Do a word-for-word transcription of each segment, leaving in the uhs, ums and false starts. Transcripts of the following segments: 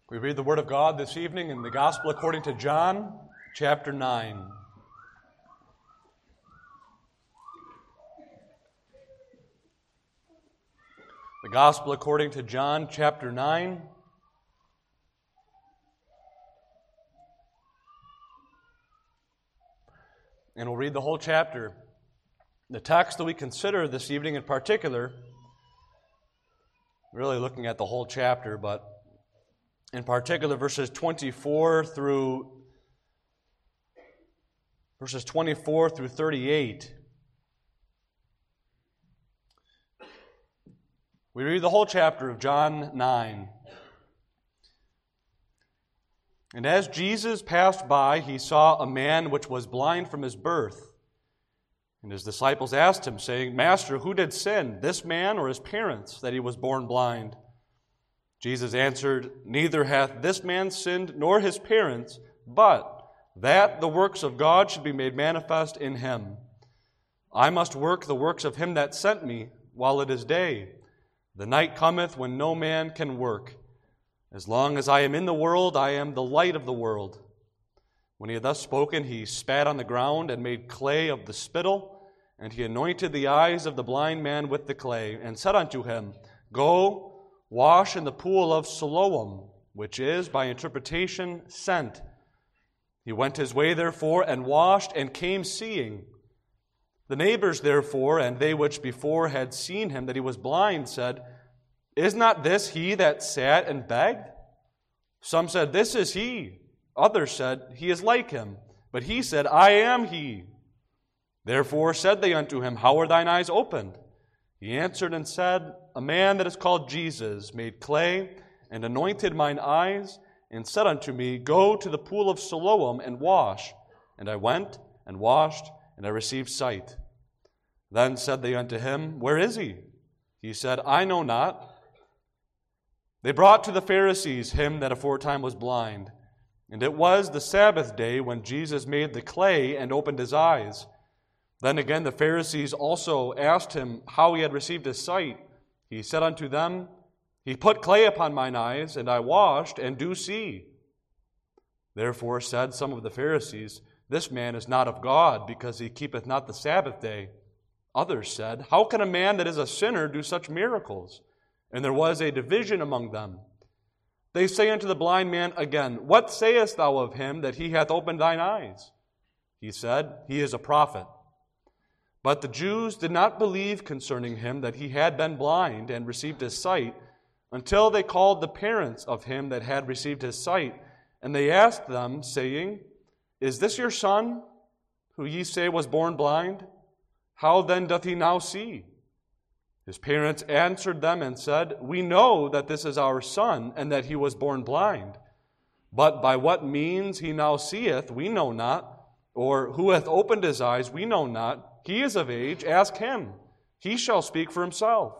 We read the Word of God this evening in the Gospel according to John, chapter nine. The Gospel according to John, chapter nine. And we'll read the whole chapter. The text that we consider this evening in particular, really looking at the whole chapter, but in particular verses twenty-four through verses twenty-four through thirty-eight. We read the whole chapter of John nine. And as Jesus passed by, he saw a man which was blind from his birth. And his disciples asked him, saying, Master, who did sin, this man or his parents, that he was born blind? Jesus answered, Neither hath this man sinned nor his parents, but that the works of God should be made manifest in him. I must work the works of him that sent me while it is day. The night cometh when no man can work. As long as I am in the world, I am the light of the world. When he had thus spoken, he spat on the ground and made clay of the spittle, and he anointed the eyes of the blind man with the clay, and said unto him, Go, wash in the pool of Siloam, which is, by interpretation, sent. He went his way, therefore, and washed, and came seeing. The neighbors, therefore, and they which before had seen him, that he was blind, said, Is not this he that sat and begged? Some said, This is he. Others said, He is like him. But he said, I am he. Therefore said they unto him, How are thine eyes opened? He answered and said, A man that is called Jesus made clay, and anointed mine eyes, and said unto me, Go to the pool of Siloam and wash. And I went and washed, and I received sight. Then said they unto him, Where is he? He said, I know not. They brought to the Pharisees him that aforetime was blind. And it was the Sabbath day when Jesus made the clay and opened his eyes. Then again the Pharisees also asked him how he had received his sight. He said unto them, He put clay upon mine eyes, and I washed, and do see. Therefore said some of the Pharisees, This man is not of God, because he keepeth not the Sabbath day. Others said, How can a man that is a sinner do such miracles? And there was a division among them. They say unto the blind man again, What sayest thou of him that he hath opened thine eyes? He said, He is a prophet. But the Jews did not believe concerning him that he had been blind and received his sight, until they called the parents of him that had received his sight. And they asked them, saying, Is this your son, who ye say was born blind? How then doth he now see? His parents answered them and said, We know that this is our son, and that he was born blind. But by what means he now seeth, we know not, or who hath opened his eyes, we know not. He is of age, ask him. He shall speak for himself.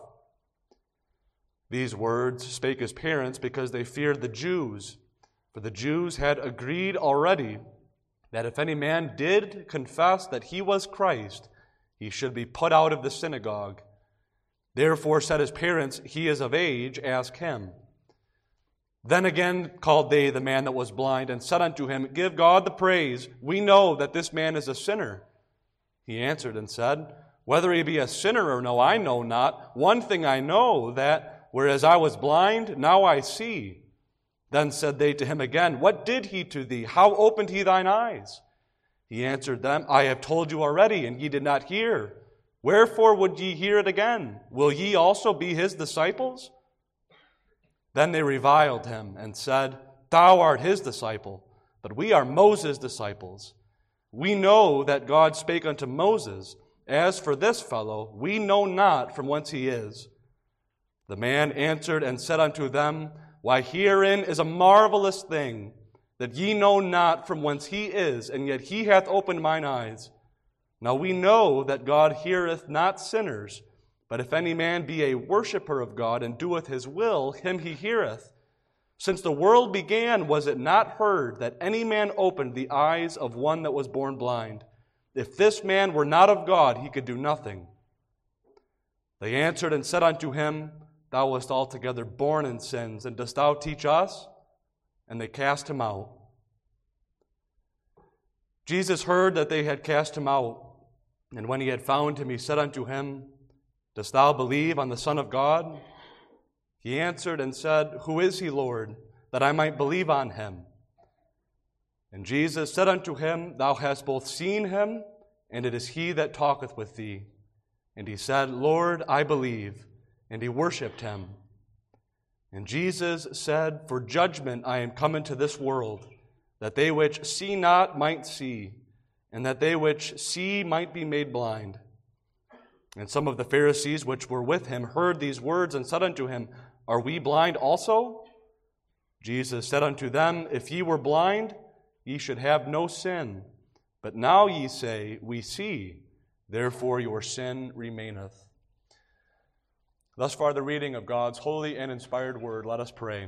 These words spake his parents because they feared the Jews. For the Jews had agreed already that if any man did confess that he was Christ, he should be put out of the synagogue. Therefore said his parents, He is of age, ask him. Then again called they the man that was blind, and said unto him, Give God the praise. We know that this man is a sinner. He answered and said, Whether he be a sinner or no, I know not. One thing I know, that whereas I was blind, now I see. Then said they to him again, What did he to thee? How opened he thine eyes? He answered them, I have told you already, and ye did not hear. Wherefore would ye hear it again? Will ye also be his disciples? Then they reviled him and said, Thou art his disciple, but we are Moses' disciples. We know that God spake unto Moses. As for this fellow, we know not from whence he is. The man answered and said unto them, Why, herein is a marvelous thing, that ye know not from whence he is, and yet he hath opened mine eyes. Now we know that God heareth not sinners, but if any man be a worshipper of God and doeth his will, him he heareth. Since the world began, was it not heard that any man opened the eyes of one that was born blind? If this man were not of God, he could do nothing. They answered and said unto him, Thou wast altogether born in sins, and dost thou teach us? and they cast him out. Jesus heard that they had cast him out, and when he had found him, he said unto him, Dost thou believe on the Son of God? He answered and said, Who is he, Lord, that I might believe on him? And Jesus said unto him, Thou hast both seen him, and it is he that talketh with thee. And he said, Lord, I believe. And he worshipped him. And Jesus said, For judgment I am come into this world, that they which see not might see, and that they which see might be made blind. And some of the Pharisees which were with him heard these words, and said unto him, Are we blind also? Jesus said unto them, If ye were blind, ye should have no sin. But now ye say, We see, therefore your sin remaineth. Thus far the reading of God's holy and inspired word. Let us pray.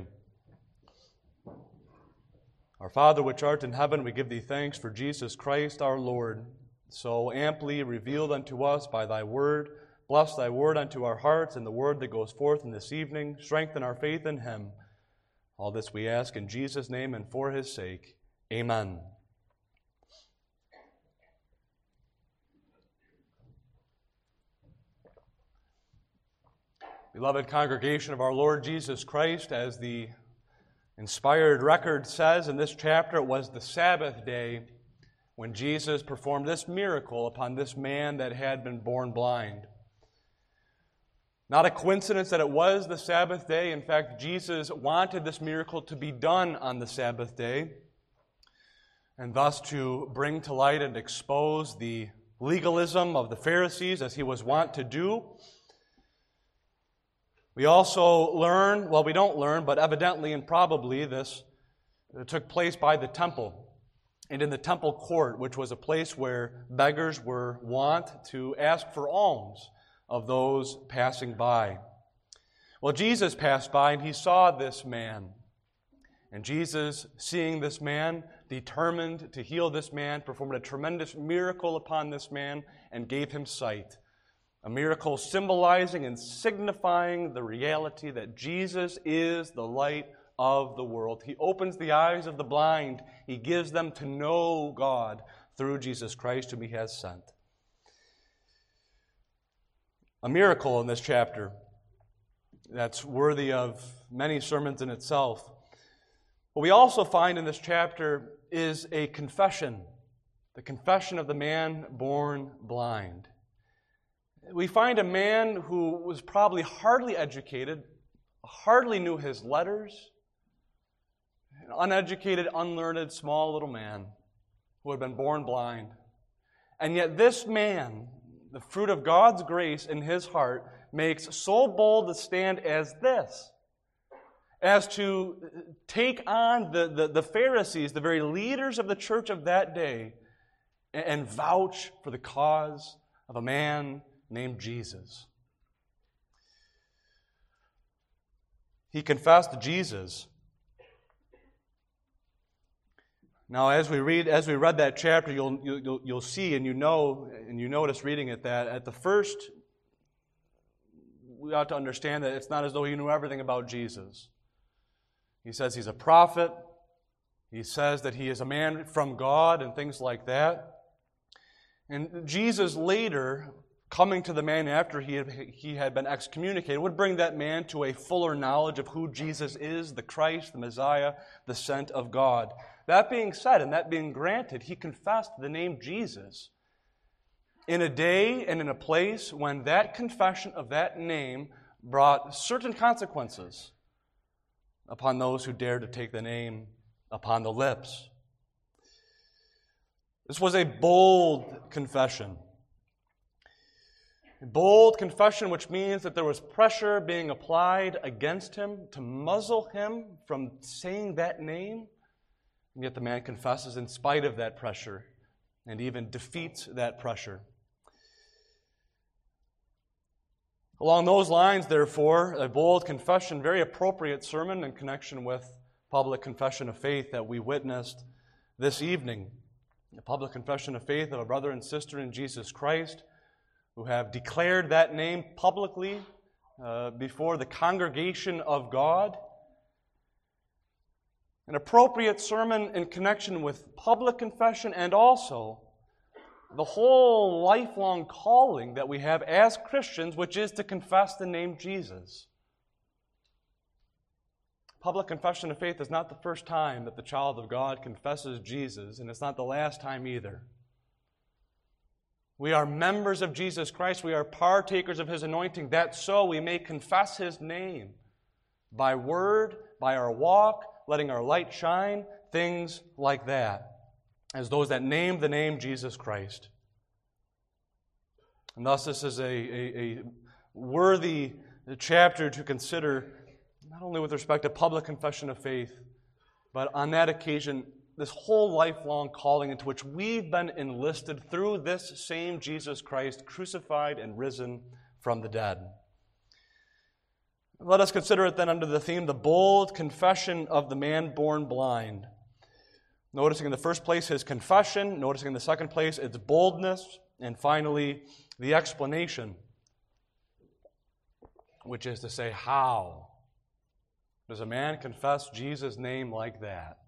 Our Father, which art in heaven, we give thee thanks for Jesus Christ our Lord, so amply revealed unto us by thy word. Bless thy word unto our hearts, and the word that goes forth in this evening. Strengthen our faith in him. All this we ask in Jesus' name and for his sake. Amen. Beloved congregation of our Lord Jesus Christ, as the inspired record says in this chapter, it was the Sabbath day when Jesus performed this miracle upon this man that had been born blind. Not a coincidence that it was the Sabbath day. In fact, Jesus wanted this miracle to be done on the Sabbath day, and thus to bring to light and expose the legalism of the Pharisees, as he was wont to do. We also learn, well, we don't learn, but evidently and probably this took place by the temple and in the temple court, which was a place where beggars were wont to ask for alms of those passing by. Well, Jesus passed by and he saw this man. And Jesus, seeing this man, determined to heal this man, performed a tremendous miracle upon this man and gave him sight. A miracle symbolizing and signifying the reality that Jesus is the light of the world. He opens the eyes of the blind. He gives them to know God through Jesus Christ, whom he has sent. A miracle in this chapter that's worthy of many sermons in itself. What we also find in this chapter is a confession, the confession of the man born blind. We find a man who was probably hardly educated, hardly knew his letters, an uneducated, unlearned, small little man who had been born blind. And yet this man, the fruit of God's grace in his heart, makes so bold to stand as this, as to take on the, the, the Pharisees, the very leaders of the church of that day, and, and vouch for the cause of a man named Jesus. He confessed to Jesus. Now, as we read, as we read that chapter, you'll you'll you'll see and you know and you notice reading it that at the first, we ought to understand that it's not as though he knew everything about Jesus. He says he's a prophet. He says that he is a man from God and things like that. And Jesus later, coming to the man after he had, he had been excommunicated, would bring that man to a fuller knowledge of who Jesus is, the Christ, the Messiah, the sent of God. That being said, and that being granted, he confessed the name Jesus in a day and in a place when that confession of that name brought certain consequences upon those who dared to take the name upon the lips. This was a bold confession. A bold confession, which means that there was pressure being applied against him to muzzle him from saying that name. And yet the man confesses in spite of that pressure and even defeats that pressure. Along those lines, therefore, a bold confession, very appropriate sermon in connection with public confession of faith that we witnessed this evening. A public confession of faith of a brother and sister in Jesus Christ who have declared that name publicly uh, before the congregation of God. an appropriate sermon in connection with public confession and also the whole lifelong calling that we have as Christians, which is to confess the name Jesus. Public confession of faith is not the first time that the child of God confesses Jesus, and it's not the last time either. We are members of Jesus Christ. We are partakers of His anointing, that so we may confess His name by word, by our walk, letting our light shine, things like that, as those that name the name Jesus Christ. And thus this is a, a, a worthy chapter to consider, not only with respect to public confession of faith, but on that occasion, this whole lifelong calling into which we've been enlisted through this same Jesus Christ, crucified and risen from the dead. Let us consider it then under the theme, the bold confession of the man born blind. Noticing in the first place his confession, noticing in the second place its boldness, and finally the explanation, which is to say, how does a man confess Jesus' name like that?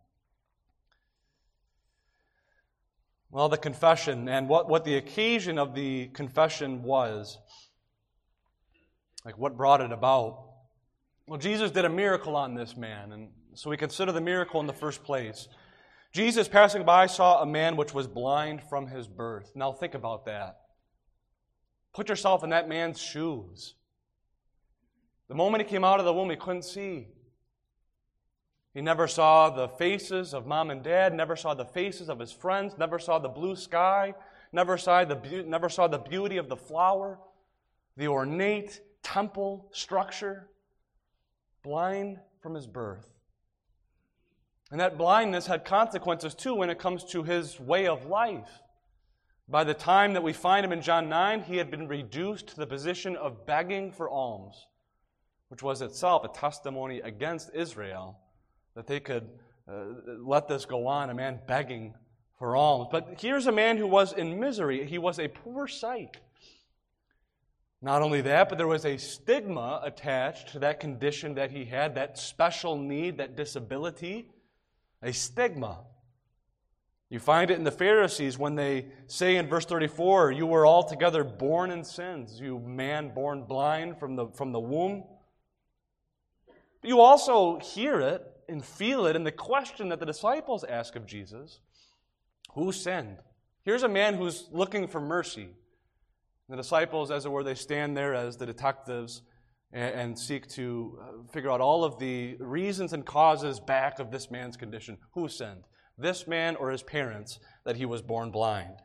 Well, the confession and what, what the occasion of the confession was, like what brought it about. Well, Jesus did a miracle on this man, and so we consider the miracle in the first place. Jesus, passing by, saw a man which was blind from his birth. Now think about that. Put yourself in that man's shoes. The moment he came out of the womb, he couldn't see. He never saw the faces of mom and dad, never saw the faces of his friends, never saw the blue sky, never saw the, be- never saw the beauty of the flower, the ornate temple structure. Blind from his birth. And that blindness had consequences too when it comes to his way of life. By the time that we find him in John nine, he had been reduced to the position of begging for alms, which was itself a testimony against Israel, that they could uh, let this go on, a man begging for alms. But here's a man who was in misery. He was a poor sight. Not only that, but there was a stigma attached to that condition that he had, that special need, that disability, a stigma. You find it in the Pharisees when they say in verse thirty-four, you were altogether born in sins, you man born blind from the, from the womb. But you also hear it and feel it in the question that the disciples ask of Jesus, who sinned? Here's a man who's looking for mercy. The disciples, as it were, they stand there as the detectives and, and seek to figure out all of the reasons and causes back of this man's condition. Who sinned? This man or his parents that he was born blind?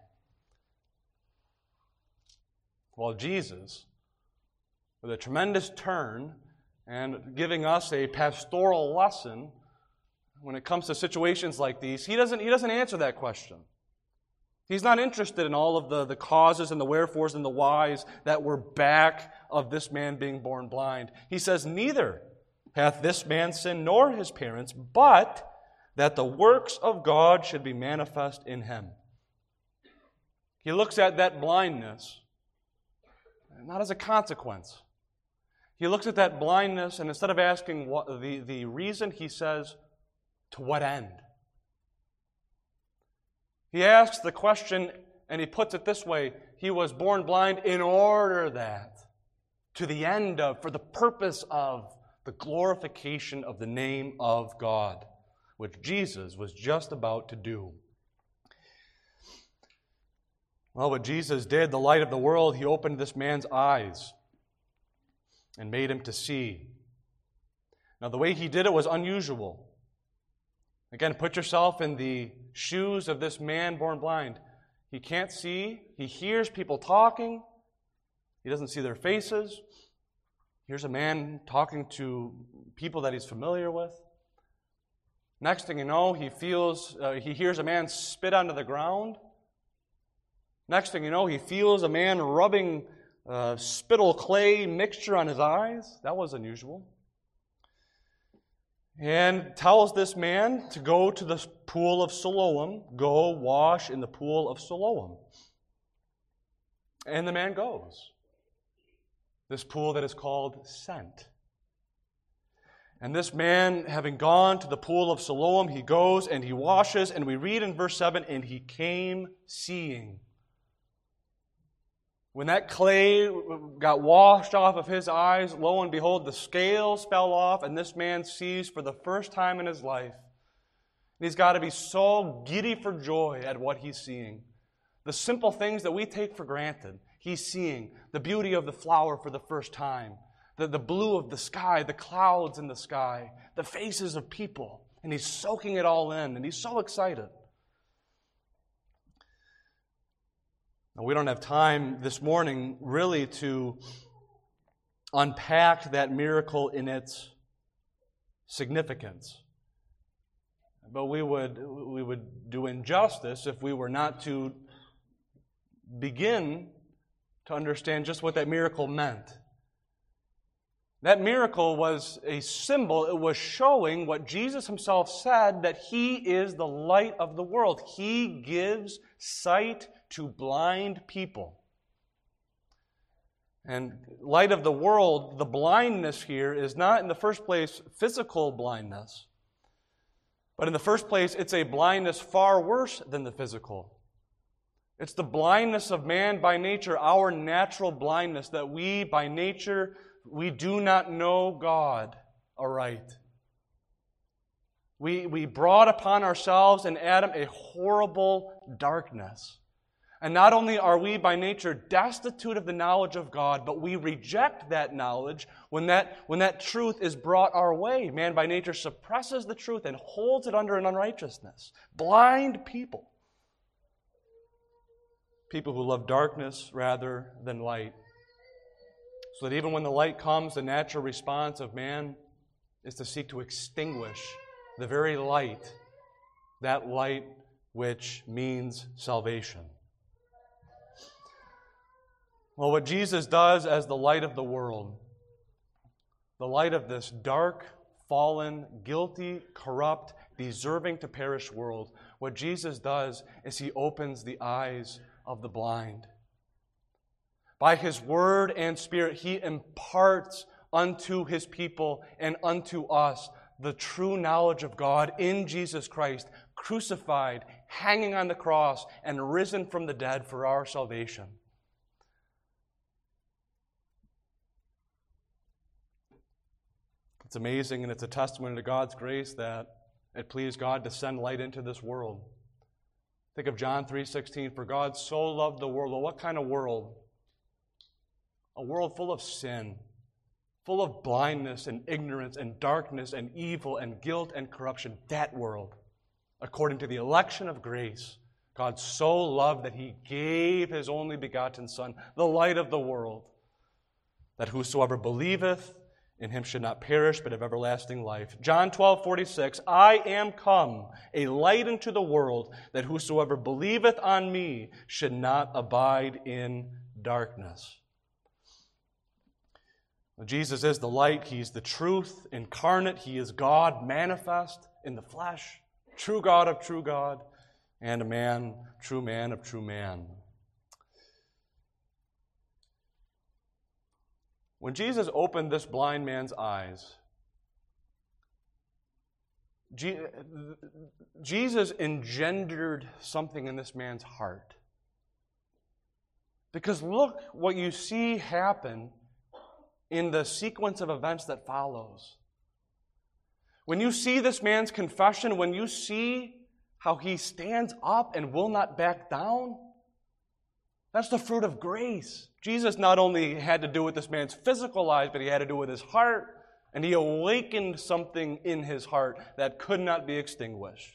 Well, Jesus, with a tremendous turn and giving us a pastoral lesson when it comes to situations like these, he doesn't, he doesn't answer that question. He's not interested in all of the, the causes and the wherefores and the whys that were back of this man being born blind. He says, neither hath this man sinned nor his parents, but that the works of God should be manifest in him. He looks at that blindness not as a consequence. He looks at that blindness, and instead of asking what, the, the reason, he says, to what end? He asks the question, and he puts it this way, he was born blind in order that, to the end of, for the purpose of, the glorification of the name of God, which Jesus was just about to do. Well, what Jesus did, the light of the world, he opened this man's eyes and made him to see. Now, the way he did it was unusual. Again, put yourself in the shoes of this man born blind. He can't see. He hears people talking. He doesn't see their faces. Here's a man talking to people that he's familiar with. Next thing you know, he feels, uh, he hears a man spit onto the ground. Next thing you know, he feels a man rubbing uh, spittle clay mixture on his eyes. That was unusual. And tells this man to go to the pool of Siloam, go wash in the pool of Siloam. And the man goes. This pool that is called Sent. And this man, having gone to the pool of Siloam, he goes and he washes, and we read in verse seven, and he came seeing. When that clay got washed off of his eyes, lo and behold, the scales fell off, and this man sees for the first time in his life. And he's got to be so giddy for joy at what he's seeing. The simple things that we take for granted, he's seeing. The beauty of the flower for the first time. The, the blue of the sky, the clouds in the sky, the faces of people. And he's soaking it all in, and he's so excited. Now, we don't have time this morning really to unpack that miracle in its significance. But we would, we would do injustice if we were not to begin to understand just what that miracle meant. That miracle was a symbol. It was showing what Jesus himself said, that he is the light of the world. He gives sight to blind people. And light of the world, the blindness here is not in the first place physical blindness, but in the first place it's a blindness far worse than the physical. It's the blindness of man by nature, our natural blindness, that we by nature we do not know God aright. We, we brought upon ourselves in Adam a horrible darkness. And not only are we by nature destitute of the knowledge of God, but we reject that knowledge when that, when that truth is brought our way. Man by nature suppresses the truth and holds it under an unrighteousness. Blind people. People who love darkness rather than light. So that even when the light comes, the natural response of man is to seek to extinguish the very light, that light which means salvation. Well, what Jesus does as the light of the world, the light of this dark, fallen, guilty, corrupt, deserving to perish world, what Jesus does is he opens the eyes of the blind. By his word and spirit, he imparts unto his people and unto us the true knowledge of God in Jesus Christ, crucified, hanging on the cross, and risen from the dead for our salvation. It's amazing, and it's a testimony to God's grace that it pleased God to send light into this world. Think of John three sixteen, for God so loved the world. Well, what kind of world? A world full of sin, full of blindness and ignorance and darkness and evil and guilt and corruption. That world, according to the election of grace, God so loved that he gave his only begotten Son, the light of the world, that whosoever believeth in him should not perish, but have everlasting life. John twelve forty-six, I am come, a light into the world, that whosoever believeth on me should not abide in darkness. Well, Jesus is the light. He's the truth incarnate. He is God manifest in the flesh, true God of true God, and a man, true man of true man. When Jesus opened this blind man's eyes, Jesus engendered something in this man's heart. Because look what you see happen in the sequence of events that follows. When you see this man's confession, when you see how he stands up and will not back down, that's the fruit of grace. Jesus not only had to do with this man's physical eyes, but he had to do with his heart. And he awakened something in his heart that could not be extinguished.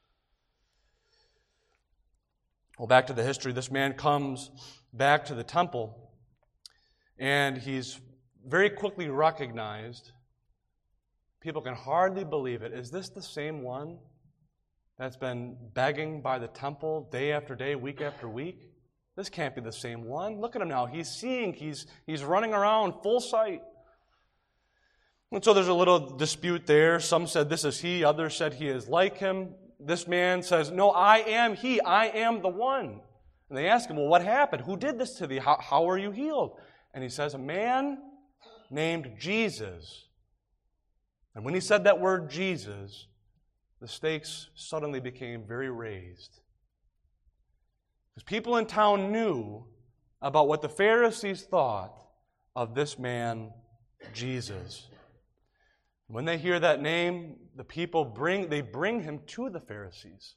Well, back to the history. This man comes back to the temple, and he's very quickly recognized. People can hardly believe it. Is this the same one that's been begging by the temple day after day, week after week? This can't be the same one. Look at him now. He's seeing. He's, he's running around full sight. And so there's a little dispute there. Some said this is he. Others said he is like him. This man says, no, I am he. I am the one. And they ask him, well, what happened? Who did this to thee? How, how are you healed? And he says, a man named Jesus And when he said that word Jesus, the stakes suddenly became very raised. Because people in town knew about what the Pharisees thought of this man, Jesus. When they hear that name, the people bring they bring him to the Pharisees.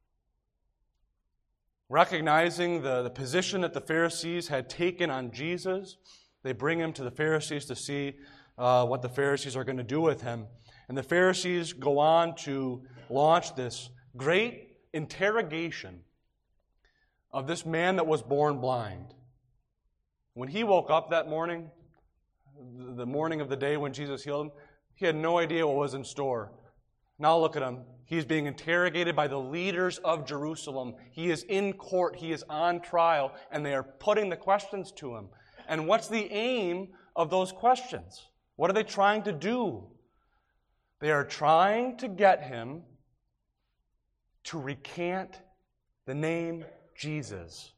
Recognizing the, the position that the Pharisees had taken on Jesus, they bring him to the Pharisees to see uh, what the Pharisees are going to do with him. And the Pharisees go on to launch this great interrogation of this man that was born blind. When he woke up that morning, the morning of the day when Jesus healed him, he had no idea what was in store. Now look at him. He's being interrogated by the leaders of Jerusalem. He is in court. He is on trial, and they are putting the questions to him. And what's the aim of those questions? What are they trying to do? They are trying to get him to recant the name Jesus.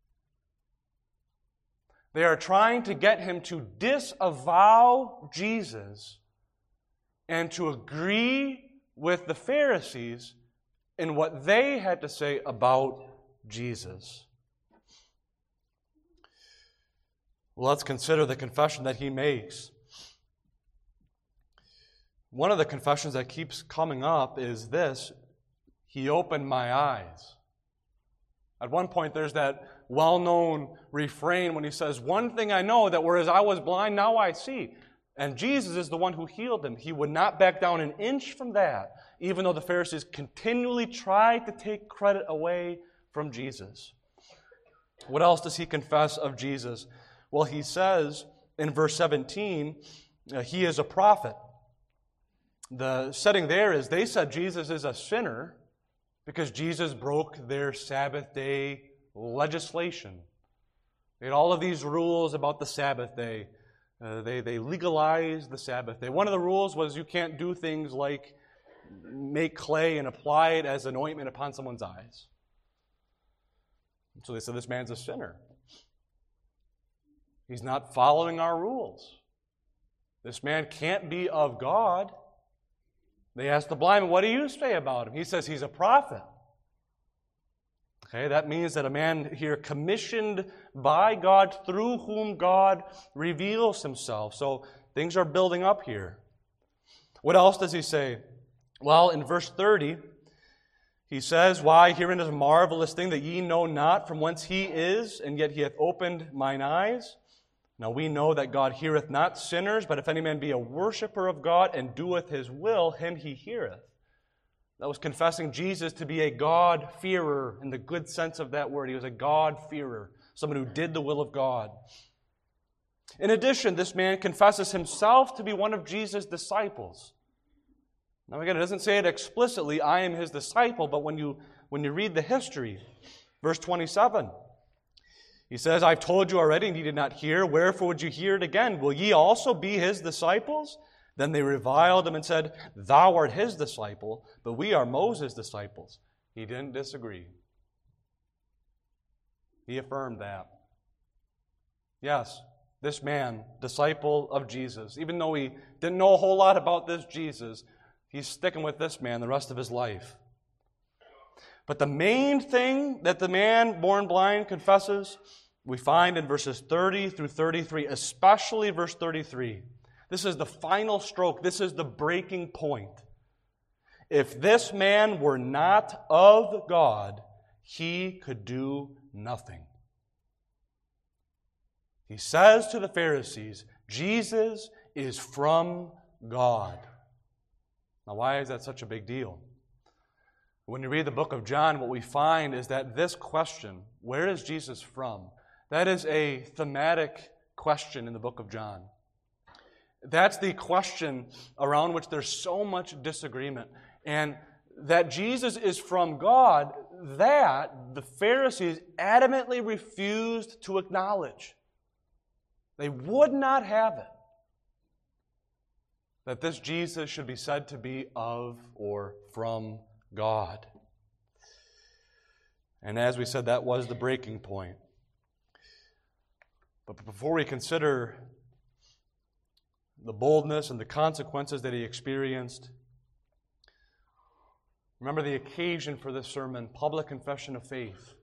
They are trying to get him to disavow Jesus and to agree with the Pharisees in what they had to say about Jesus. Well, let's consider the confession that he makes. One of the confessions that keeps coming up is this: he opened my eyes. At one point, there's that well-known refrain when he says, "One thing I know, that whereas I was blind, now I see." And Jesus is the one who healed him. He would not back down an inch from that, even though the Pharisees continually tried to take credit away from Jesus. What else does he confess of Jesus? Well, he says in verse seventeen, uh, he is a prophet. The setting there is they said Jesus is a sinner because Jesus broke their Sabbath day legislation. They had all of these rules about the Sabbath day. Uh, they, they legalized the Sabbath day. One of the rules was you can't do things like make clay and apply it as an ointment upon someone's eyes. So they said this man's a sinner. He's not following our rules. This man can't be of God. They asked the blind man, "What do you say about him?" He says he's a prophet. Okay, that means that a man here commissioned by God, through whom God reveals himself. So things are building up here. What else does he say? Well, in verse thirty, he says, "Why, herein is a marvelous thing, that ye know not from whence he is, and yet he hath opened mine eyes. Now we know that God heareth not sinners, but if any man be a worshipper of God, and doeth his will, him he heareth." That was confessing Jesus to be a God-fearer in the good sense of that word. He was a God-fearer, someone who did the will of God. In addition, this man confesses himself to be one of Jesus' disciples. Now again, it doesn't say it explicitly, "I am his disciple," but when you, when you read the history, verse twenty-seven, he says, "I've told you already, and ye did not hear. Wherefore would you hear it again? Will ye also be his disciples?" Then they reviled him and said, "Thou art his disciple, but we are Moses' disciples." He didn't disagree. He affirmed that. Yes, this man, disciple of Jesus, even though he didn't know a whole lot about this Jesus, he's sticking with this man the rest of his life. But the main thing that the man born blind confesses, we find in verses thirty through thirty-three, especially verse thirty-three. This is the final stroke. This is the breaking point. If this man were not of God, he could do nothing. He says to the Pharisees, Jesus is from God. Now, why is that such a big deal? When you read the book of John, what we find is that this question, where is Jesus from? That is a thematic question in the book of John. That's the question around which there's so much disagreement. And that Jesus is from God, that the Pharisees adamantly refused to acknowledge. They would not have it. That this Jesus should be said to be of or from God. And as we said, that was the breaking point. But before we consider the boldness and the consequences that he experienced. Remember the occasion for this sermon, public confession of faith.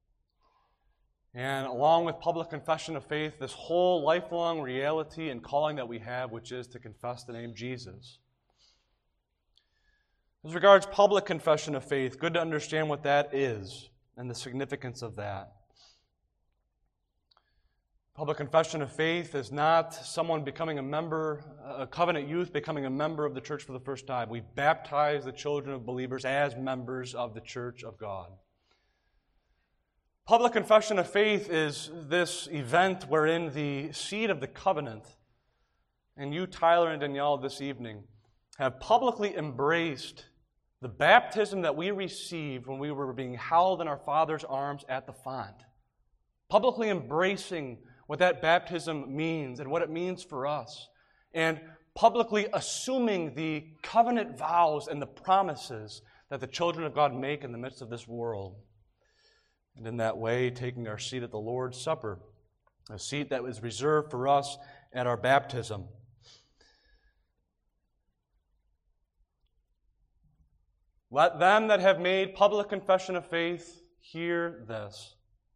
And along with public confession of faith, this whole lifelong reality and calling that we have, which is to confess the name Jesus. As regards public confession of faith, good to understand what that is and the significance of that. Public confession of faith is not someone becoming a member, a covenant youth becoming a member of the church for the first time. We baptize the children of believers as members of the church of God. Public confession of faith is this event wherein the seed of the covenant, and you, Tyler and Danielle, this evening, have publicly embraced the baptism that we received when we were being held in our Father's arms at the font. Publicly embracing what that baptism means and what it means for us, and publicly assuming the covenant vows and the promises that the children of God make in the midst of this world. And in that way, taking our seat at the Lord's Supper, a seat that was reserved for us at our baptism. Let them that have made public confession of faith hear this.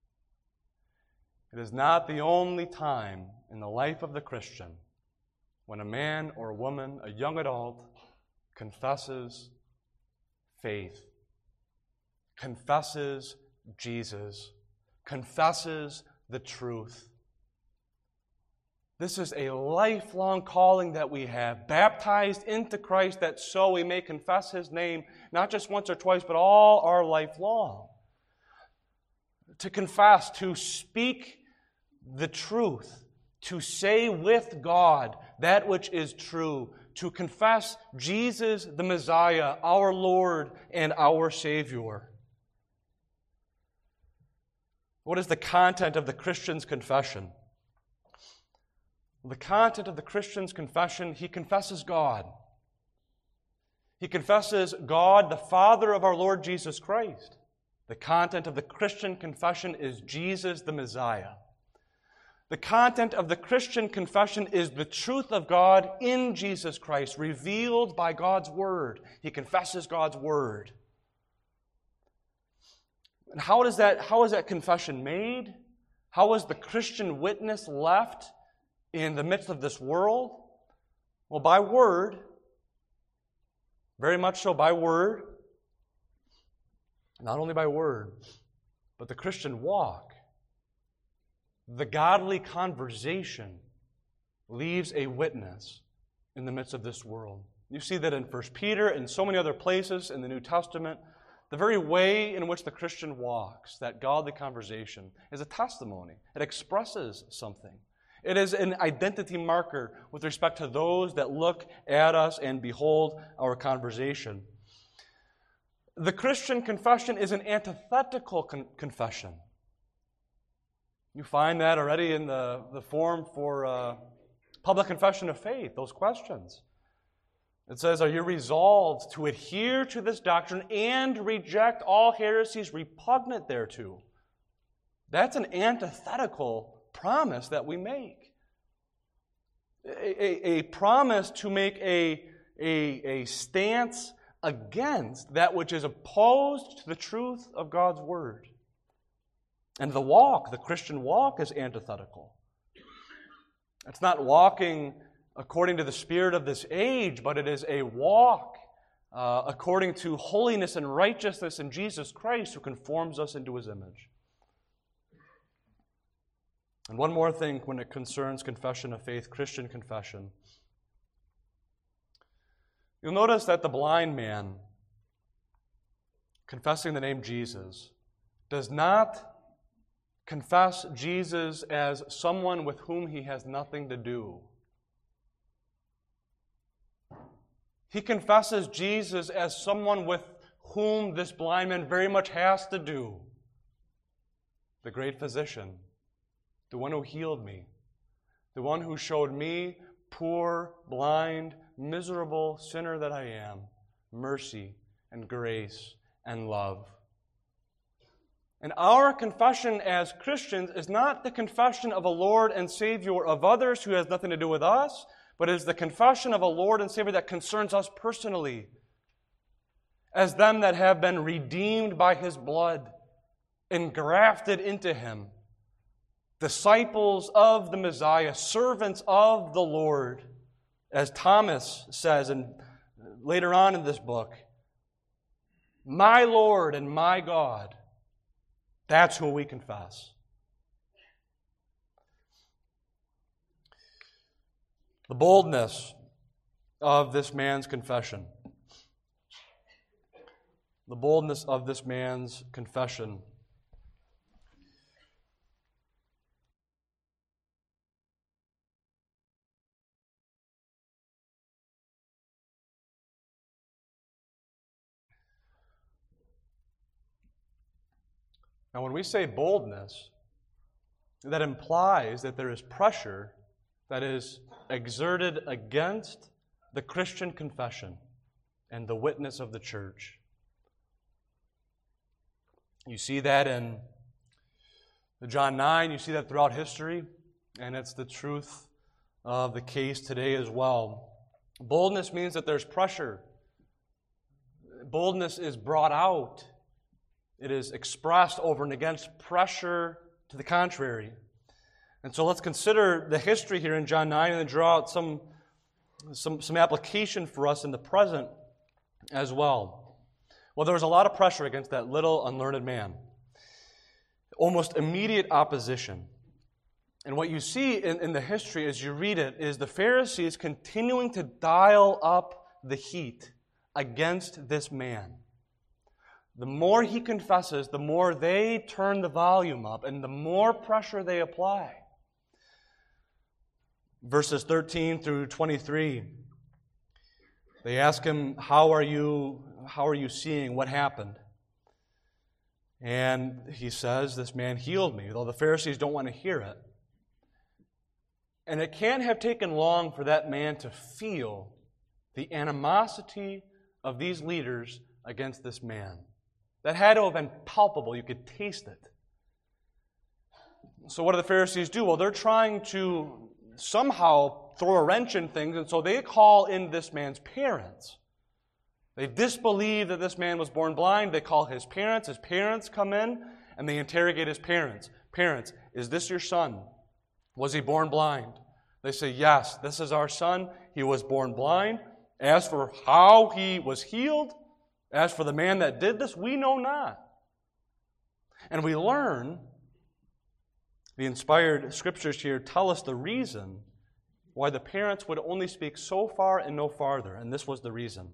It is not the only time in the life of the Christian when a man or woman, a young adult, confesses faith, confesses Jesus, confesses the truth. This is a lifelong calling that we have, baptized into Christ that so we may confess His name, not just once or twice, but all our life long. To confess, to speak the truth, to say with God that which is true, to confess Jesus the Messiah, our Lord and our Savior. What is the content of the Christian's confession? The content of the Christian's confession, he confesses God. He confesses God, the Father of our Lord Jesus Christ. The content of the Christian confession is Jesus the Messiah. The content of the Christian confession is the truth of God in Jesus Christ, revealed by God's Word. He confesses God's Word. And how does that, how is that confession made? How is the Christian witness left in the midst of this world? Well, by word. Very much so by word. Not only by word, but the Christian walk. The godly conversation leaves a witness in the midst of this world. You see that in First Peter and so many other places in the New Testament. The very way in which the Christian walks, that godly conversation, is a testimony. It expresses something. It is an identity marker with respect to those that look at us and behold our conversation. The Christian confession is an antithetical con- confession. You find that already in the, the form for uh, public confession of faith, those questions. It says, are you resolved to adhere to this doctrine and reject all heresies repugnant thereto? That's an antithetical promise that we make. A, a, a promise to make a, a, a stance against that which is opposed to the truth of God's Word. And the walk, the Christian walk, is antithetical. It's not walking according to the spirit of this age, but it is a walk uh, according to holiness and righteousness in Jesus Christ, who conforms us into His image. And one more thing when it concerns confession of faith, Christian confession. You'll notice that the blind man, confessing the name Jesus, does not confess Jesus as someone with whom he has nothing to do. He confesses Jesus as someone with whom this blind man very much has to do. The great physician, the one who healed me, the one who showed me, poor, blind, miserable sinner that I am, mercy and grace and love. And our confession as Christians is not the confession of a Lord and Savior of others who has nothing to do with us, but it is the confession of a Lord and Savior that concerns us personally, as them that have been redeemed by His blood, engrafted into Him, disciples of the Messiah, servants of the Lord, as Thomas says and later on in this book, my Lord and my God. That's who we confess. The boldness of this man's confession. The boldness of this man's confession. Now, when we say boldness, that implies that there is pressure that is exerted against the Christian confession and the witness of the church. You see that in John nine, you see that throughout history, and it's the truth of the case today as well. Boldness means that there's pressure. Boldness is brought out. It is expressed over and against pressure to the contrary. And so let's consider the history here in John nine and then draw out some, some, some application for us in the present as well. Well, there was a lot of pressure against that little unlearned man. Almost immediate opposition. And what you see in, in the history as you read it is the Pharisees continuing to dial up the heat against this man. The more he confesses, the more they turn the volume up and the more pressure they apply. Verses thirteen through twenty-three, they ask him, how are you, how are you seeing? What happened? And he says, this man healed me, though the Pharisees don't want to hear it. And it can't have taken long for that man to feel the animosity of these leaders against this man. That had to have been palpable. You could taste it. So what do the Pharisees do? Well, they're trying to somehow throw a wrench in things, and so they call in this man's parents. They disbelieve that this man was born blind. They call his parents. His parents come in, and they interrogate his parents. Parents, is this your son? Was he born blind? They say, yes, this is our son. He was born blind. As for how he was healed, as for the man that did this, we know not. And we learn, the inspired scriptures here tell us the reason why the parents would only speak so far and no farther, and this was the reason.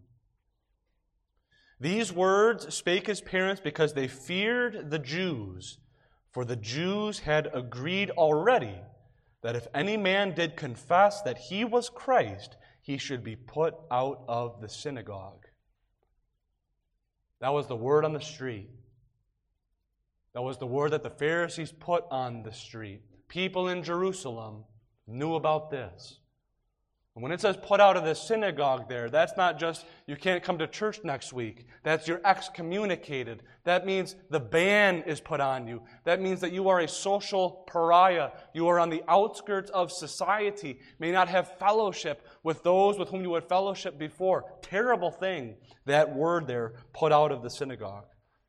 These words spake his parents because they feared the Jews, for the Jews had agreed already that if any man did confess that he was Christ, he should be put out of the synagogue. That was the word on the street. That was the word that the Pharisees put on the street. People in Jerusalem knew about this. And when it says put out of the synagogue there, that's not just you can't come to church next week. That's you're excommunicated. That means the ban is put on you. That means that you are a social pariah. You are on the outskirts of society. May not have fellowship with those with whom you had fellowship before. Terrible thing, that word there, put out of the synagogue.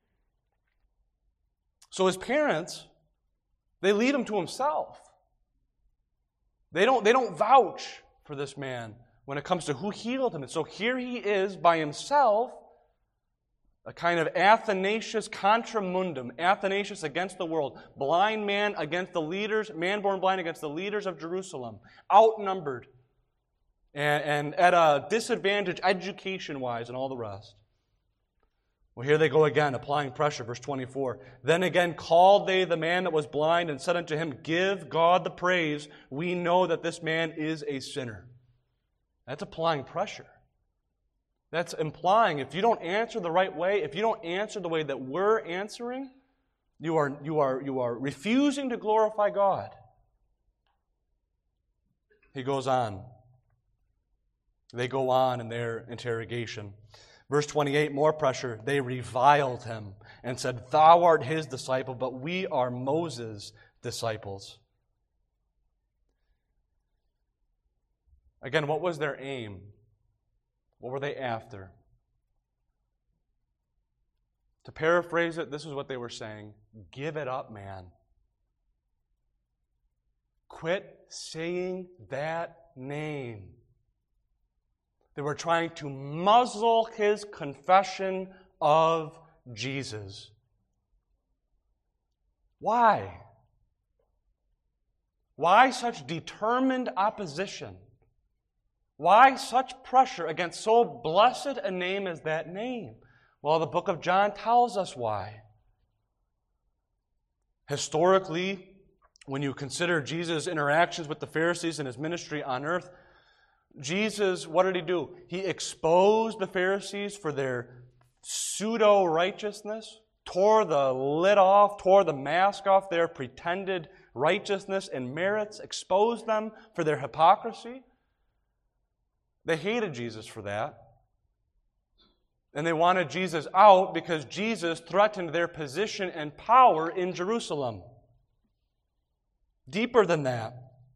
So his parents, they leave him to himself. They don't, they don't vouch for this man when it comes to who healed him. And so here he is by himself, a kind of Athanasius contra mundum, Athanasius against the world, blind man against the leaders, man born blind against the leaders of Jerusalem, outnumbered and, and at a disadvantage education-wise and all the rest. Well, here they go again, applying pressure, verse twenty-four. Then again called they the man that was blind and said unto him, give God the praise. We know that this man is a sinner. That's applying pressure. That's implying if you don't answer the right way, if you don't answer the way that we're answering, you are, you are, you are refusing to glorify God. He goes on. They go on in their interrogation. Verse twenty-eight, more pressure. They reviled him and said, thou art his disciple, but we are Moses' disciples. Again, what was their aim? What were they after? To paraphrase it, this is what they were saying: give it up, man. Quit saying that name. They were trying to muzzle his confession of Jesus. Why? Why such determined opposition? Why such pressure against so blessed a name as that name? Well, the book of John tells us why. Historically, when you consider Jesus' interactions with the Pharisees and his ministry on earth, Jesus, what did he do? He exposed the Pharisees for their pseudo-righteousness, tore the lid off, tore the mask off their pretended righteousness and merits, exposed them for their hypocrisy. They hated Jesus for that. And they wanted Jesus out because Jesus threatened their position and power in Jerusalem. Deeper than that,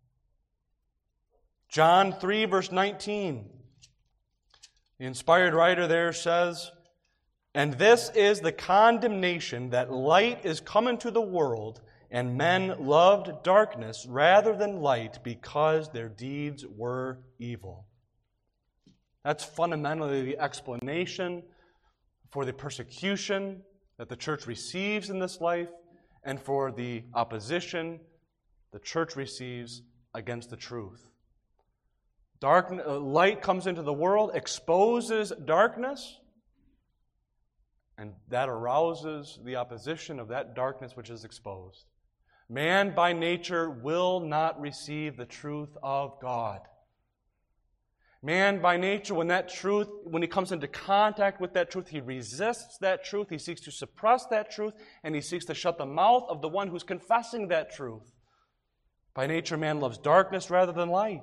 John three, verse nineteen, the inspired writer there says, "And this is the condemnation, that light is come into the world, and men loved darkness rather than light, because their deeds were evil." That's fundamentally the explanation for the persecution that the church receives in this life and for the opposition the church receives against the truth. Dark, uh, light comes into the world, exposes darkness, and that arouses the opposition of that darkness which is exposed. Man by nature will not receive the truth of God. Man by nature, when that truth, when he comes into contact with that truth, he resists that truth, he seeks to suppress that truth, and he seeks to shut the mouth of the one who's confessing that truth. By nature, man loves darkness rather than light.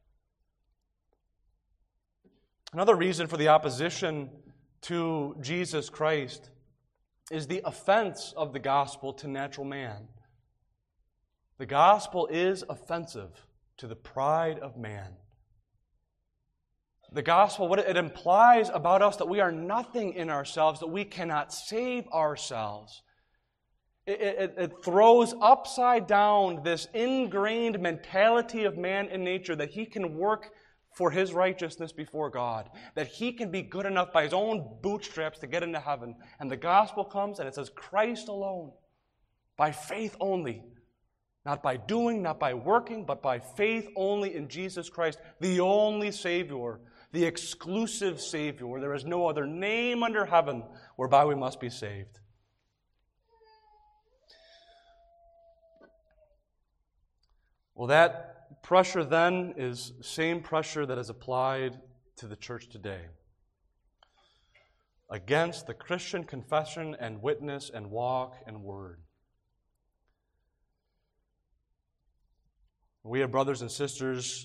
Another reason for the opposition to Jesus Christ is the offense of the gospel to natural man. The gospel is offensive to the pride of man. The gospel, what it implies about us, that we are nothing in ourselves, that we cannot save ourselves. It, it, it throws upside down this ingrained mentality of man in nature that he can work for his righteousness before God, that he can be good enough by his own bootstraps to get into heaven. And the gospel comes and it says Christ alone, by faith only. Not by doing, not by working, but by faith only in Jesus Christ, the only Savior, the exclusive Savior. There is no other name under heaven whereby we must be saved. Well, that pressure then is the same pressure that is applied to the church today. Against the Christian confession and witness and walk and word. We have brothers and sisters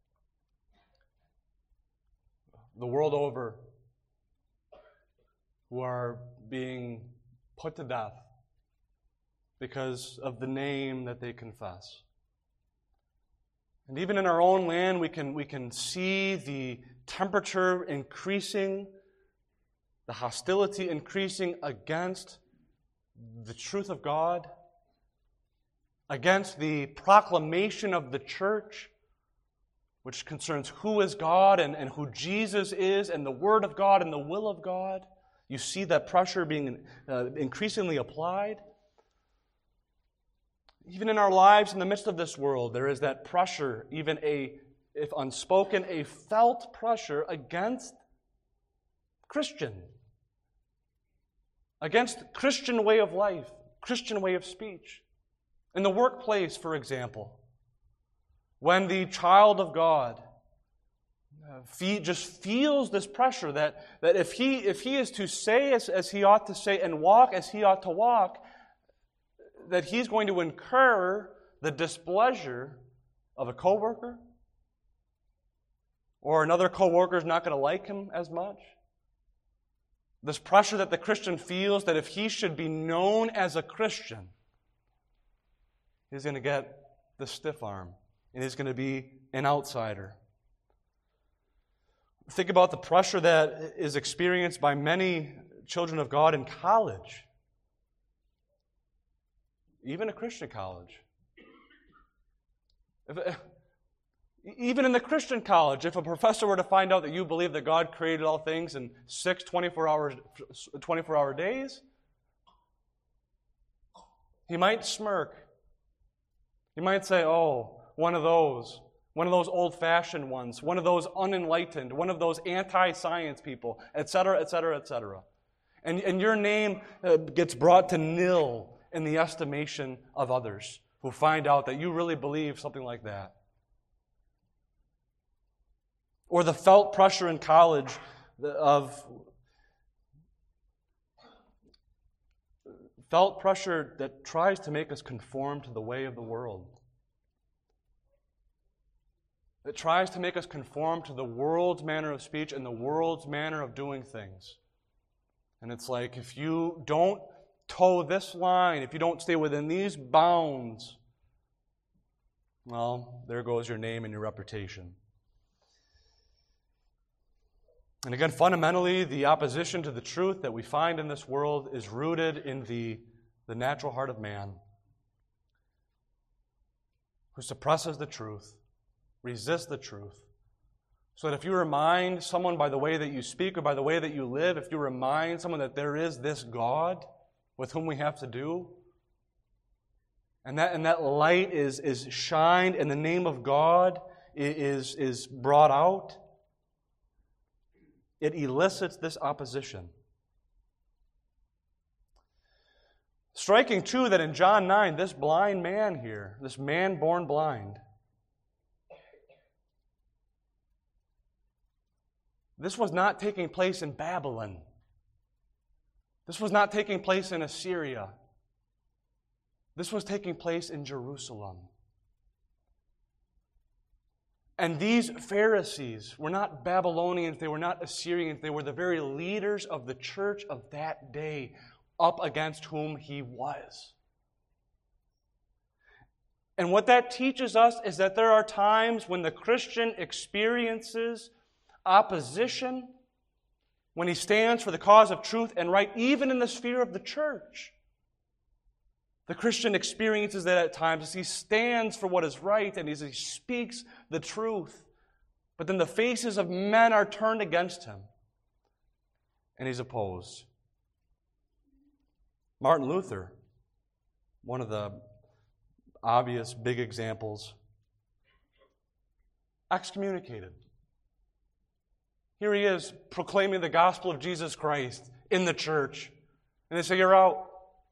the world over who are being put to death because of the name that they confess. And even in our own land, we can, we can see the temperature increasing, the hostility increasing against the truth of God, against the proclamation of the church, which concerns who is God and, and who Jesus is and the Word of God and the will of God. You see that pressure being uh, increasingly applied. Even in our lives in the midst of this world, there is that pressure, even a, if unspoken, a felt pressure against Christian, against Christian way of life, Christian way of speech. In the workplace, for example, when the child of God uh, fe- just feels this pressure that, that if he if he is to say as, as he ought to say and walk as he ought to walk, that he's going to incur the displeasure of a coworker, or another coworker is not going to like him as much. This pressure that the Christian feels that if he should be known as a Christian, he's going to get the stiff arm, and he's going to be an outsider. Think about the pressure that is experienced by many children of God in college, even a Christian college. If, even in the Christian college, if a professor were to find out that you believe that God created all things in six twenty-four hour days, he might smirk. He might say, oh, one of those, one of those old-fashioned ones, one of those unenlightened, one of those anti-science people, et cetera, et cetera, et cetera. And, and your name uh, gets brought to nil in the estimation of others who find out that you really believe something like that. Or the felt pressure in college of felt pressure that tries to make us conform to the way of the world. It tries to make us conform to the world's manner of speech and the world's manner of doing things. And it's like, if you don't toe this line, if you don't stay within these bounds, well, there goes your name and your reputation. And again, fundamentally, the opposition to the truth that we find in this world is rooted in the, the natural heart of man, who suppresses the truth, resists the truth. So that if you remind someone by the way that you speak or by the way that you live, if you remind someone that there is this God with whom we have to do, and that, and that light is, is shined and the name of God is, is brought out, it elicits this opposition. Striking, too, that in John nine, this blind man here, this man born blind, this was not taking place in Babylon. This was not taking place in Assyria. This was taking place in Jerusalem. And these Pharisees were not Babylonians, they were not Assyrians, they were the very leaders of the church of that day, up against whom he was. And what that teaches us is that there are times when the Christian experiences opposition, when he stands for the cause of truth and right, even in the sphere of the church. The Christian experiences that at times as he stands for what is right and as he speaks the truth. But then the faces of men are turned against him and he's opposed. Martin Luther, one of the obvious big examples, excommunicated. Here he is proclaiming the gospel of Jesus Christ in the church. And they say, you're out.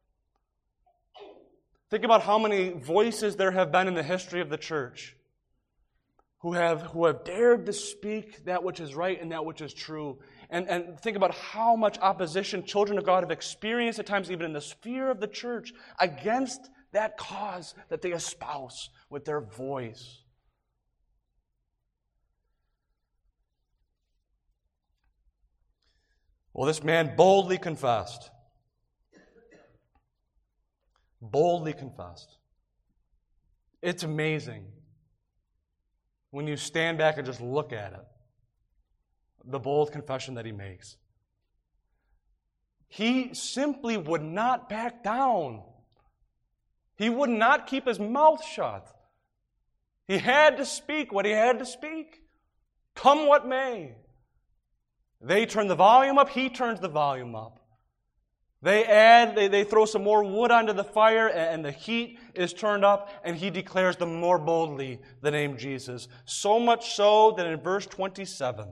Think about how many voices there have been in the history of the church who have, who have dared to speak that which is right and that which is true. And, and think about how much opposition children of God have experienced at times, even in the sphere of the church, against that cause that they espouse with their voice. Well, this man boldly confessed. Boldly confessed. It's amazing when you stand back and just look at it. The bold confession that he makes. He simply would not back down. He would not keep his mouth shut. He had to speak what he had to speak. Come what may. They turn the volume up, he turns the volume up. They add, they, they throw some more wood onto the fire, and the heat is turned up, and he declares the more boldly the name Jesus. So much so that in verse twenty-seven,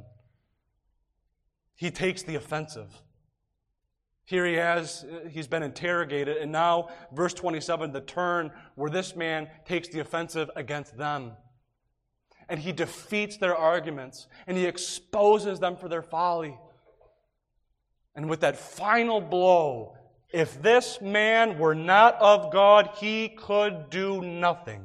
he takes the offensive. Here he has, he's been interrogated, and now, verse twenty-seven, the turn where this man takes the offensive against them. And he defeats their arguments, and he exposes them for their folly. And with that final blow, if this man were not of God, he could do nothing.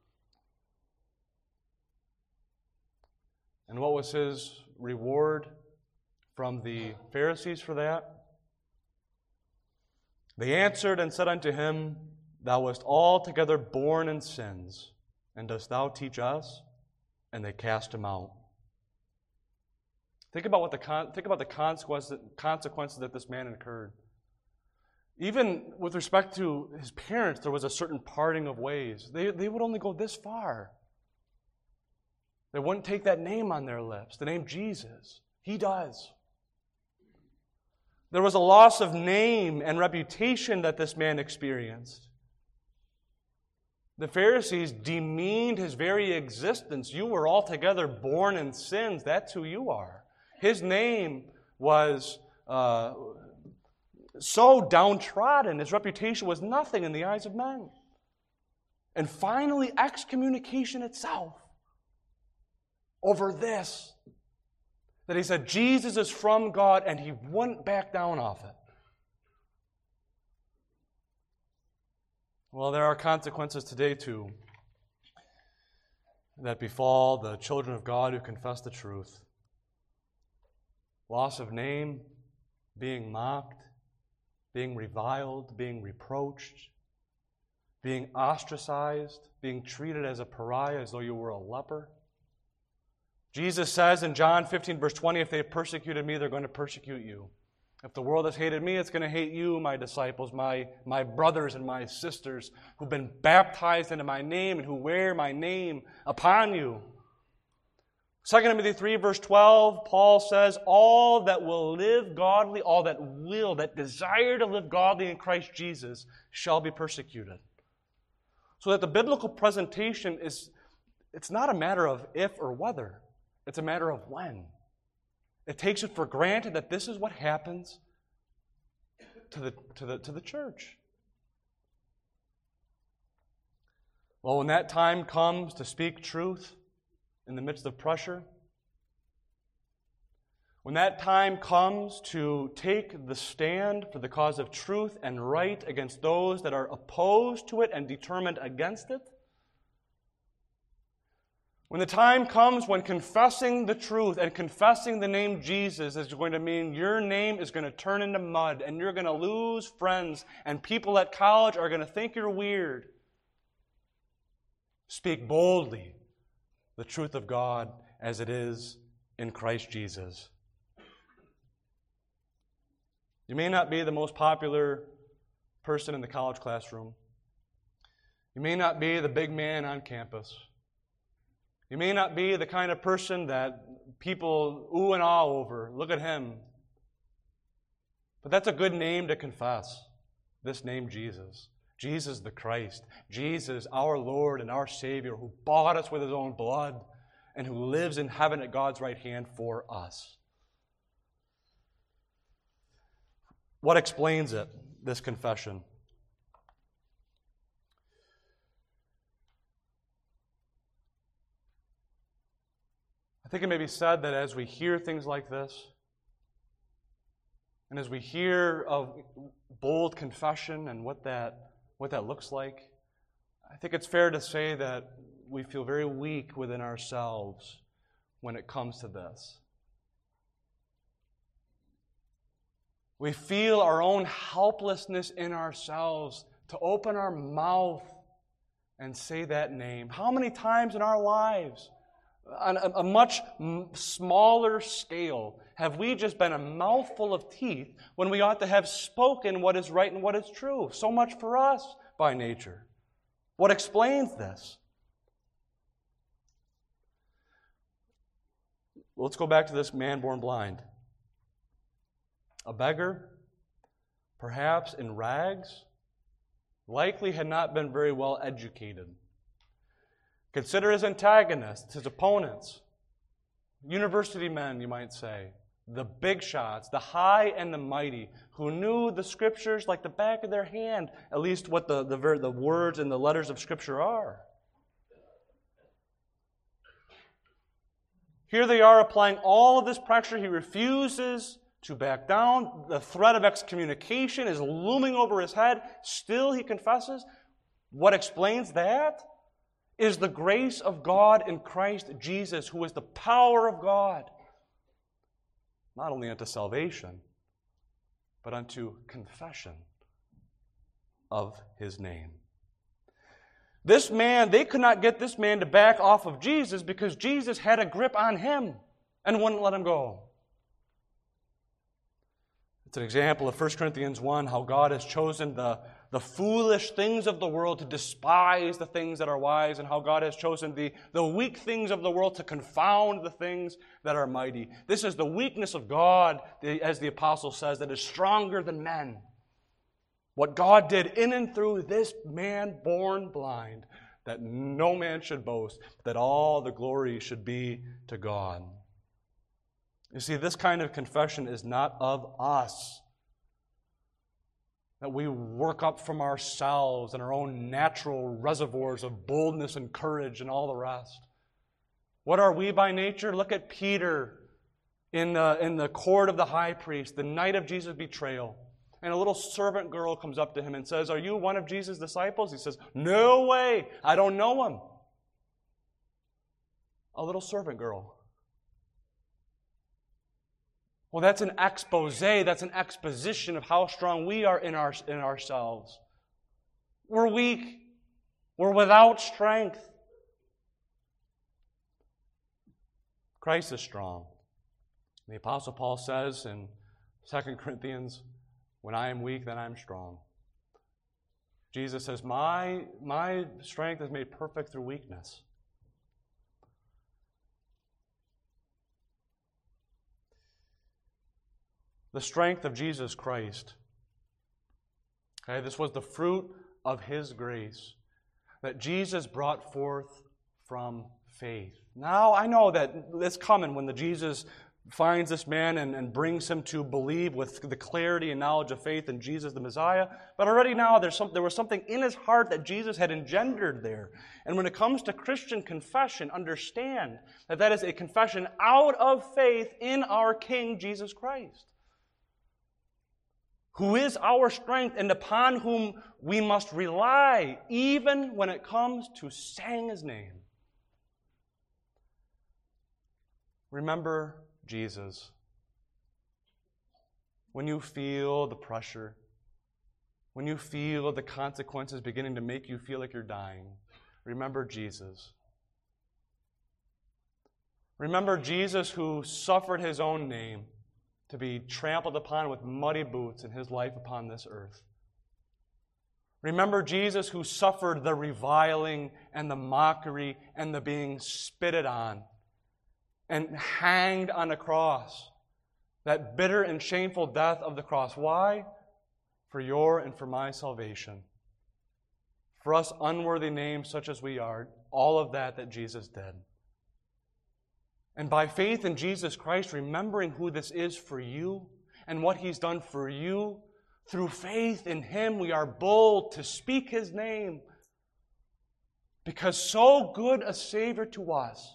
And what was his reward from the Pharisees for that? They answered and said unto him, Thou wast altogether born in sins, and dost thou teach us? And they cast him out. Think about what the con- think about the consequences consequences that this man incurred. Even with respect to his parents, there was a certain parting of ways. They, they would only go this far. They wouldn't take that name on their lips, the name Jesus. He does. There was a loss of name and reputation that this man experienced. The Pharisees demeaned his very existence. You were altogether born in sins. That's who you are. His name was uh, so downtrodden. His reputation was nothing in the eyes of men. And finally, excommunication itself over this. That he said Jesus is from God, and he wouldn't back down off it. Well, there are consequences today, too, that befall the children of God who confess the truth. Loss of name, being mocked, being reviled, being reproached, being ostracized, being treated as a pariah as though you were a leper. Jesus says in John fifteen, verse twenty, if they have persecuted me, they're going to persecute you. If the world has hated me, it's going to hate you, my disciples, my, my brothers and my sisters who've been baptized into my name and who wear my name upon you. Second Timothy three, verse twelve, Paul says, all that will live godly, all that will, that desire to live godly in Christ Jesus shall be persecuted. So that the biblical presentation is, it's not a matter of if or whether. It's a matter of when. It takes it for granted that this is what happens to the, to the, to the church. Well, when that time comes to speak truth in the midst of pressure, when that time comes to take the stand for the cause of truth and right against those that are opposed to it and determined against it, when the time comes when confessing the truth and confessing the name Jesus is going to mean your name is going to turn into mud and you're going to lose friends and people at college are going to think you're weird, speak boldly the truth of God as it is in Christ Jesus. You may not be the most popular person in the college classroom. You may not be the big man on campus. You may not be the kind of person that people ooh and ah over. Look at him. But that's a good name to confess. This name, Jesus. Jesus the Christ. Jesus, our Lord and our Savior, who bought us with His own blood and who lives in heaven at God's right hand for us. What explains it, this confession? I think it may be said that as we hear things like this, and as we hear of bold confession and what that, what that looks like, I think it's fair to say that we feel very weak within ourselves when it comes to this. We feel our own helplessness in ourselves to open our mouth and say that name. How many times in our lives, on a much smaller scale, have we just been a mouthful of teeth when we ought to have spoken what is right and what is true? So much for us by nature. What explains this? Let's go back to this man born blind. A beggar, perhaps in rags, likely had not been very well educated. Consider his antagonists, his opponents, university men, you might say, the big shots, the high and the mighty, who knew the Scriptures like the back of their hand, at least what the, the, the words and the letters of Scripture are. Here they are applying all of this pressure. He refuses to back down. The threat of excommunication is looming over his head. Still he confesses. What explains that is the grace of God in Christ Jesus, who is the power of God, not only unto salvation, but unto confession of His name. This man, they could not get this man to back off of Jesus because Jesus had a grip on him and wouldn't let him go. It's an example of First Corinthians one, how God has chosen the, the foolish things of the world to despise the things that are wise, and how God has chosen the, the weak things of the world to confound the things that are mighty. This is the weakness of God, as the apostle says, that is stronger than men. What God did in and through this man born blind, that no man should boast, that all the glory should be to God. You see, this kind of confession is not of us, that we work up from ourselves and our own natural reservoirs of boldness and courage and all the rest. What are we by nature? Look at Peter in the, in the court of the high priest, the night of Jesus' betrayal. And a little servant girl comes up to him and says, "Are you one of Jesus' disciples?" He says, "No way, I don't know him." A little servant girl. Well, that's an expose, that's an exposition of how strong we are in, our, in ourselves. We're weak. We're without strength. Christ is strong. The Apostle Paul says in Second Corinthians, "When I am weak, then I am strong." Jesus says, my, my strength is made perfect through weakness. The strength of Jesus Christ. Okay, this was the fruit of His grace that Jesus brought forth from faith. Now, I know that it's coming when the Jesus finds this man and, and brings him to believe with the clarity and knowledge of faith in Jesus the Messiah. But already now there's some, there was something in his heart that Jesus had engendered there. And when it comes to Christian confession, understand that that is a confession out of faith in our King Jesus Christ, who is our strength and upon whom we must rely, even when it comes to saying His name. Remember Jesus. When you feel the pressure, when you feel the consequences beginning to make you feel like you're dying, remember Jesus. Remember Jesus, who suffered His own name to be trampled upon with muddy boots in His life upon this earth. Remember Jesus, who suffered the reviling and the mockery and the being spitted on and hanged on a cross. That bitter and shameful death of the cross. Why? For your and for my salvation. For us unworthy names such as we are, all of that that Jesus did. And by faith in Jesus Christ, remembering who this is for you and what He's done for you, through faith in Him, we are bold to speak His name. Because so good a Savior to us.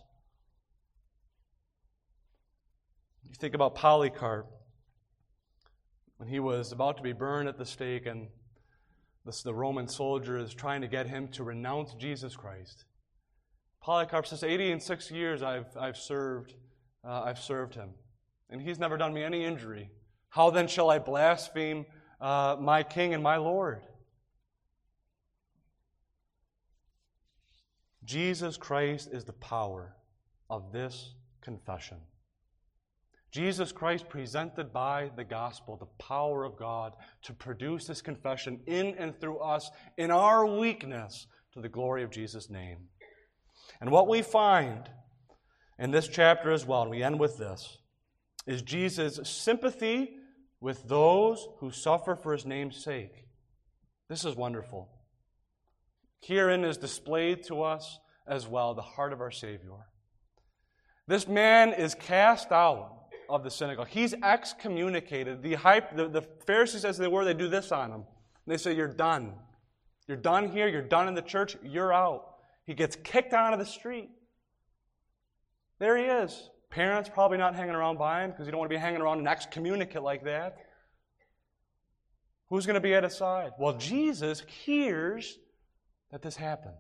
You think about Polycarp, when he was about to be burned at the stake and the Roman soldier is trying to get him to renounce Jesus Christ. Polycarp says, eighty and six years I've, I've served uh, I've served him, and he's never done me any injury. How then shall I blaspheme uh, my King and my Lord? Jesus Christ is the power of this confession. Jesus Christ presented by the gospel the power of God to produce this confession in and through us in our weakness to the glory of Jesus' name. And what we find in this chapter as well, and we end with this, is Jesus' sympathy with those who suffer for His name's sake. This is wonderful. Herein is displayed to us as well the heart of our Savior. This man is cast out of the synagogue. He's excommunicated. The, hype, the, the Pharisees, as they were, they do this on him. They say, you're done. You're done here. You're done in the church. You're out. He gets kicked out of the street. There he is. Parents probably not hanging around by him because you don't want to be hanging around an excommunicate like that. Who's going to be at his side? Well, Jesus hears that this happened.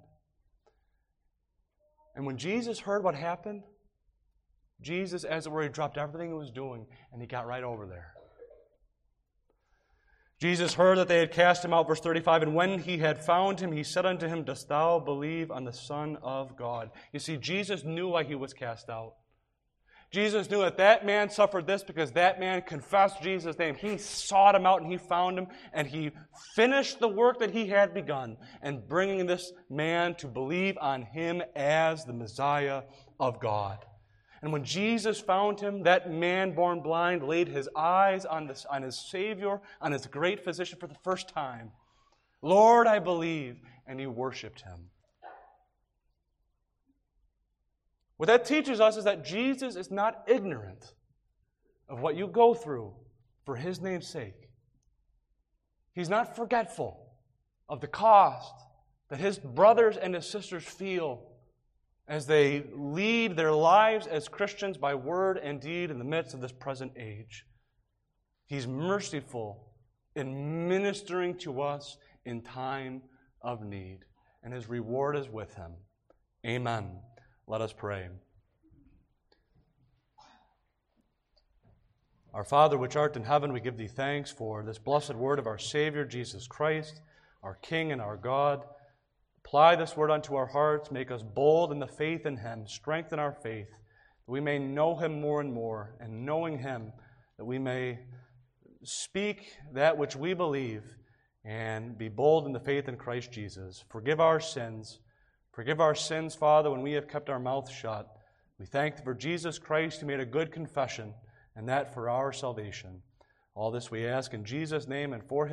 And when Jesus heard what happened, Jesus, as it were, he dropped everything he was doing and he got right over there. Jesus heard that they had cast him out, verse thirty-five, and when he had found him, he said unto him, dost thou believe on the Son of God? You see, Jesus knew why he was cast out. Jesus knew that that man suffered this because that man confessed Jesus' name. He sought him out and he found him, and he finished the work that he had begun and bringing this man to believe on him as the Messiah of God. And when Jesus found him, that man born blind laid his eyes on, this, on his Savior, on his great physician for the first time. Lord, I believe, and he worshiped him. What that teaches us is that Jesus is not ignorant of what you go through for His name's sake. He's not forgetful of the cost that His brothers and His sisters feel as they lead their lives as Christians by word and deed in the midst of this present age. He's merciful in ministering to us in time of need, and His reward is with Him. Amen. Let us pray. Our Father, which art in heaven, we give Thee thanks for this blessed word of our Savior, Jesus Christ, our King and our God. Apply this word unto our hearts. Make us bold in the faith in Him. Strengthen our faith, that we may know Him more and more, and knowing Him, that we may speak that which we believe and be bold in the faith in Christ Jesus. Forgive our sins. Forgive our sins, Father, when we have kept our mouth shut. We thank Thee for Jesus Christ, who made a good confession, and that for our salvation. All this we ask in Jesus' name and for His